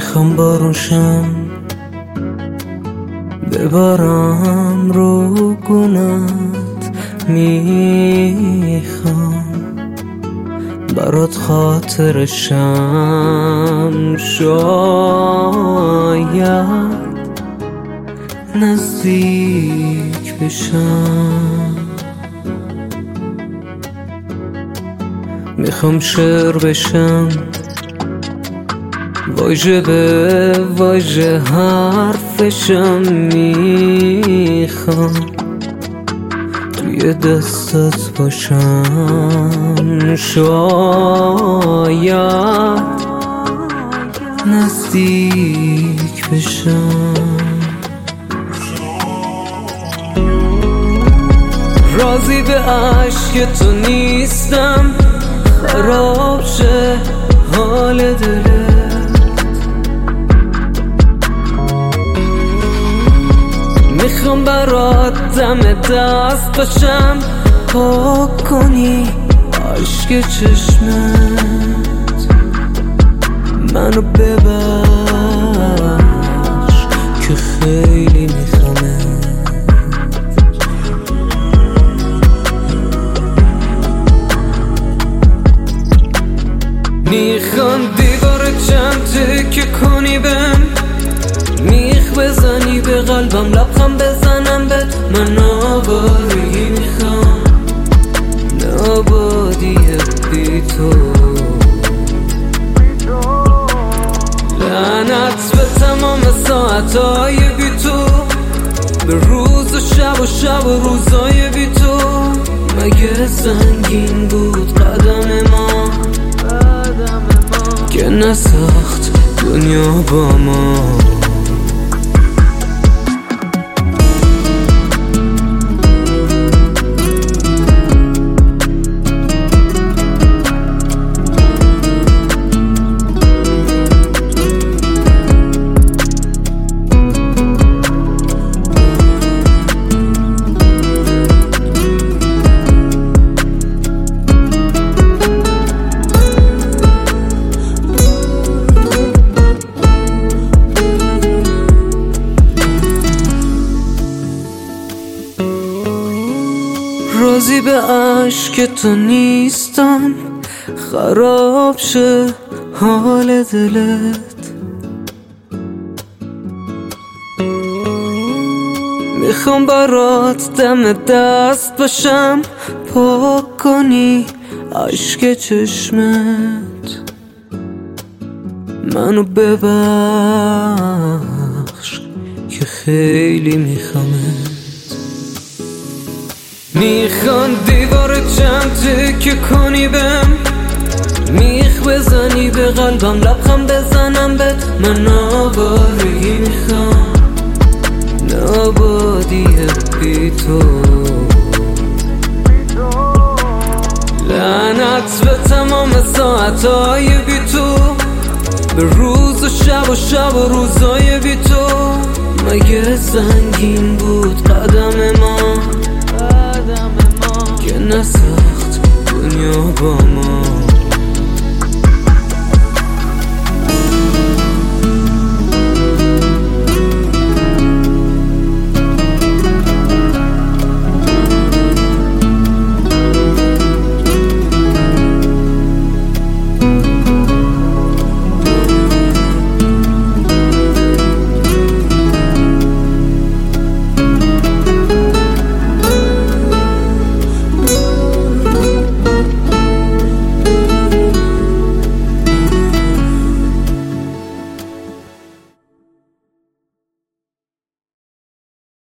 میخوام باروشم ببارم رو گونت، میخوام برات خاطرشم، شاید نزدیک بشم. میخوام شعر بشم، واژه به واژه حرفشم، میخوام توی دستت باشم، شاید نزدیک بشم. راضی به عشق تو نیستم، خراب شه حال دلت. میخوام برات دم دست باشم، پاک کنی عشق چشمت، منو ببخش که خیلی میخوامت. میخوام دیوار چند تکه کنی بهم، میخ بزنی به قلبم، لبخم بزنم بهت. من آبادی میخوام، آبادی بی تو. لعنت به تمام ساعتهای بی تو، به روز و شب و شب و روزای بی تو. مگه سنگین بود قدم ما که نساخت دنیا با ما؟ راضی به عشق تو نیستم، خراب شه حال دلت. میخوام برات دم دست باشم، پاک کنی عشق چشمت، منو ببخش که خیلی میخوامت. میخوام دیوار چند تکه کنی بهم، میخ بزنی به قلبم، لبخم بزنم بهت. من آبادی میخوام، آبادی بی تو. لعنت به تمام ساعتهای بی تو، به روز و شب و شب و روزای بی تو. مگه سنگین بود قدم ما که نساخت دنیا با ما؟